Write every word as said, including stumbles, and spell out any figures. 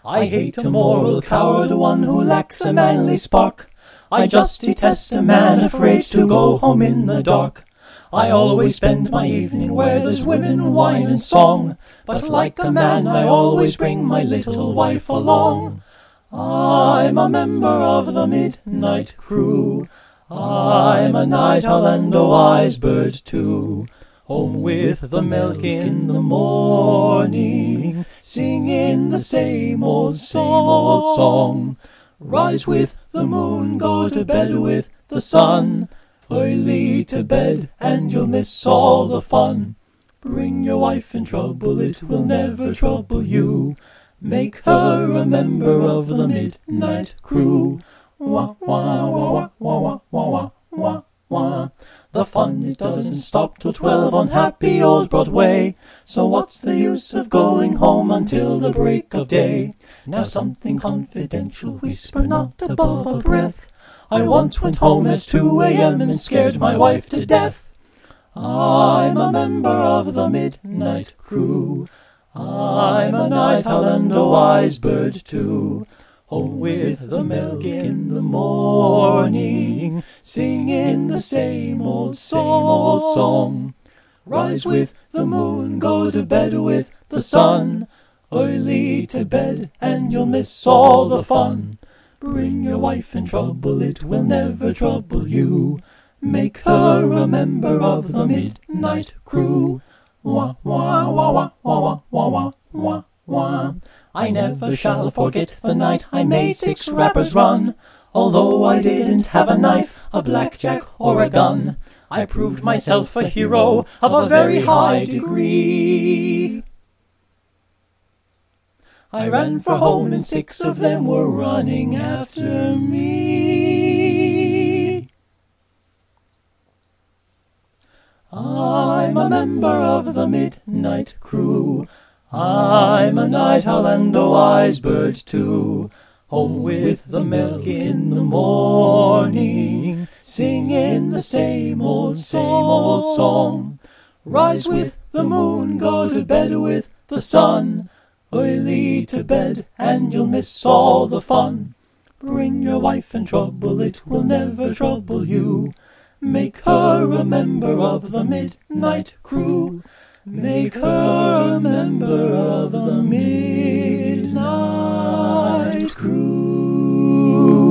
I hate a moral coward, one who lacks a manly spark. I just detest a man afraid to go home in the dark. I always spend my evening where there's women, wine and song, but like a man I always bring my little wife along. I'm a member of the midnight crew. I'm a night owl and a wise bird too. Home with the milk in the morning, singing the same old, same old song. Rise with the moon, go to bed with the sun. Early to bed and you'll miss all the fun. Bring your wife in trouble, it will never trouble you. Make her a member of the midnight crew. Wah, wah, wah, wah, wah, wah, wah, wah, wah. The fun, it doesn't stop till twelve on happy old Broadway. So what's the use of going home until the break of day? Now something confidential, whisper not above a breath. I once went home at two a.m. and scared my wife to death. I'm a member of the midnight crew. I'm a night owl and a wise bird too. Home with the milk in the morning, singing the same old, same old song. Rise with the moon, go to bed with the sun. Early to bed and you'll miss all the fun. Bring your wife in trouble, it will never trouble you. Make her a member of the midnight crew. Wah, wah, wah, wah, wah, wah, wah, wah, wah. I never shall forget the night I made six rappers run. Although I didn't have a knife, a blackjack, or a gun, I proved myself a hero of a very high degree. I ran for home and six of them were running after me. I'm a member of the midnight crew. I'm a night owl and a wise bird too. Home with the milk in the morning, singing the same old, same old song. Rise with the moon, go to bed with the sun. Early to bed and you'll miss all the fun. Bring your wife in trouble, it will never trouble you. Make her a member of the midnight crew. Make her a member of the midnight crew.